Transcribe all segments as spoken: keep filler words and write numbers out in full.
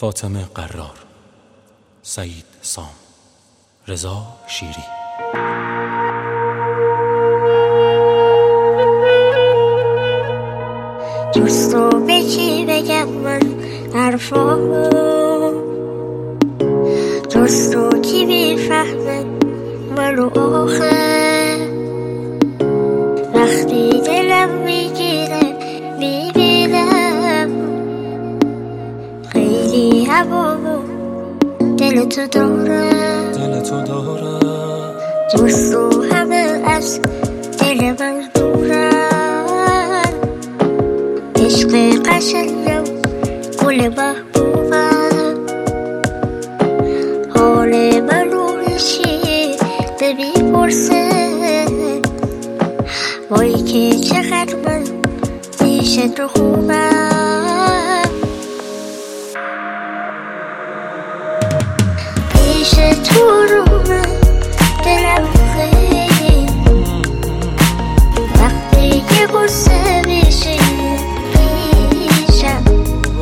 فاطمه قرار، سعید سام، رضا شیری. دوستو به کی بگم من حرفامو، دوستو کی میفهمه منو آخه، وقتی دلم میگیره میبینم خیلی هوامو دل تو دارم، دل تو دارم. دوستو همه از دل من دورم، عشق قشنگم گل محبوبم، حال منو هیچی نمیپرسه، وای که چقدر من پیش تو خوبم، پیش تو رو من دلم خیلی، وقتی که غصه میشی پیشم،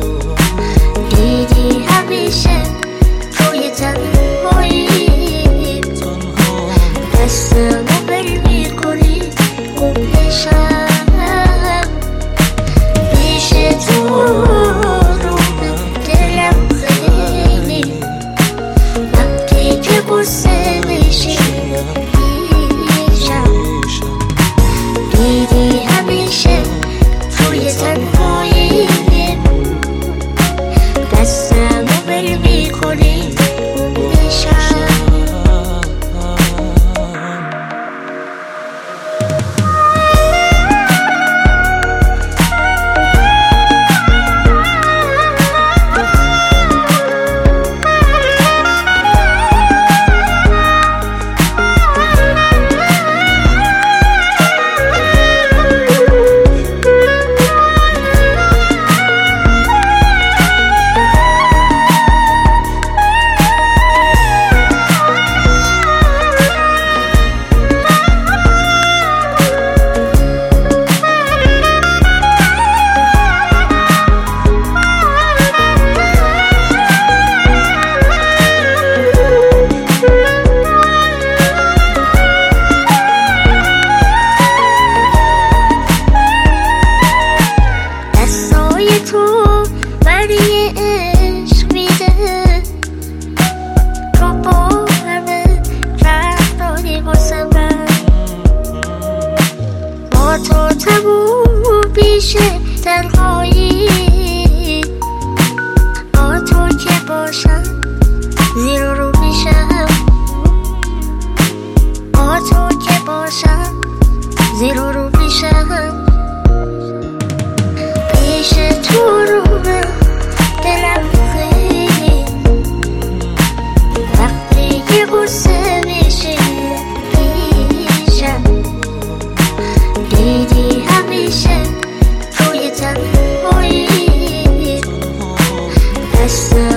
دیدی همیشه توی تنهایی دستمو بل میکنی گم نشم، پیش تو رو دلم خیلی، وقتی که غصه میشی پیشم، دیدی همیشه توی تنهایی دستمو بل میکنی گم نشم. تو تموم بیشه تنهایی، با تو که باشم زیر رو میشم، با تو که باشم زیر رو میشم، پیش تو رو من دلم خیلی، وقتی که غصه میشی پیشم، دیدی همیشه توی تنهایی دستم